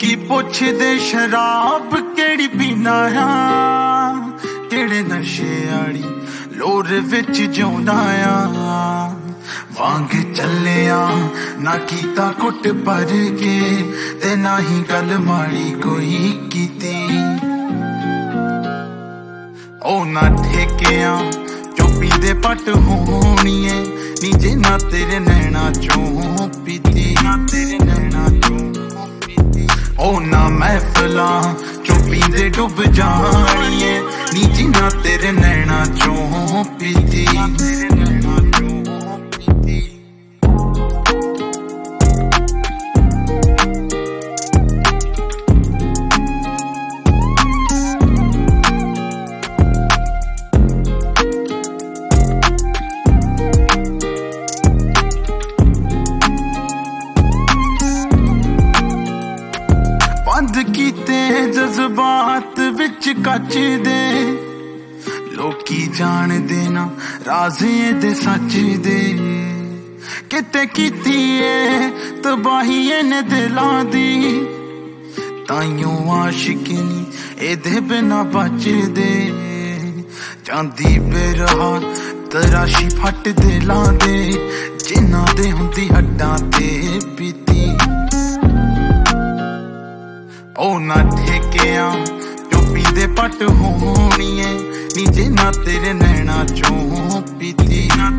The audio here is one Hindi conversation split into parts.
लोकी पुछदे शराब केड़ी पीना आ, केड़े नशे आली लोर विच जिउंदा आ। वांग चलिया ना कीता कुट भर के ते ना ही गल माड़ी कोई कीती। ओ ना ठेकिया चुप्पी दे पट होणीए नी जे ना तेरे नैना चों पीती। ओ ना महफिला चुप्पी दे डुब जाणीए नी जी ना तेरे नैना चों पीती। बंद कीते जज्बात विच कच दे लोकी जान देना राज़े दे सच दे। किते कीती है तबाही ने दिलां दी ताइयों आशिकी एदे बिना बच दे। चांदी बेरहा तराशी फट दिलां दे जिन्हां दे हुंदी हड्डां ते पीती। ओ ना ठेकिया चुप्पी दे पट होणीए नी जे ना तेरे नैना चों पीती।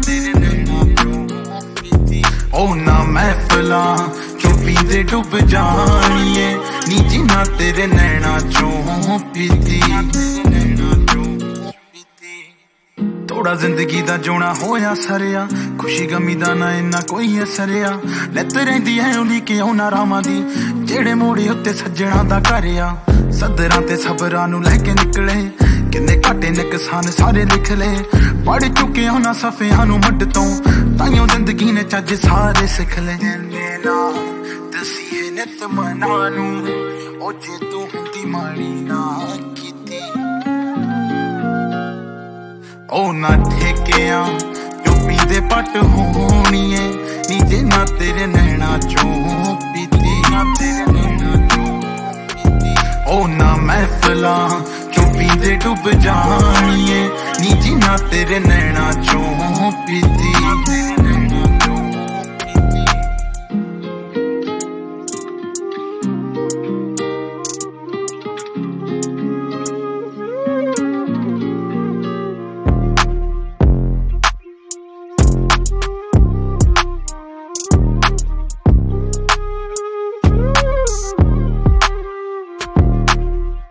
ओ ना महफिला चुप्पी दे डुब जाणीए नी जी ना तेरे नैना चों पीती। थोड़ा जिंदगी दा जोना होया सरिया खुशी गमी दा ना इन्ना कोई असरिया। लैत रहिंदी है उन्हीं के औना रामा दी जेड़े मोड़े उत्ते सज्जणा दा घर आ। सदरां ते सबरां नूं लैके निकले किन्ने घाटे नुकसान सारे लिख ले। पढ़ चुके होना सफियां नूं मड तों ताइयों जिंदगी ने चज सारे सिख ले। दसीए नित मना नूं ओ जे तू हुंदी माड़ी ना कीती। ओ ना ठेकिया चुप्पी दे पट होणीए नी जे ना तेरे नैना चों पीती। ओ ना महफिला चुप्पी दे डुब जाणीए नी जी ना तेरे नैना चों पीती।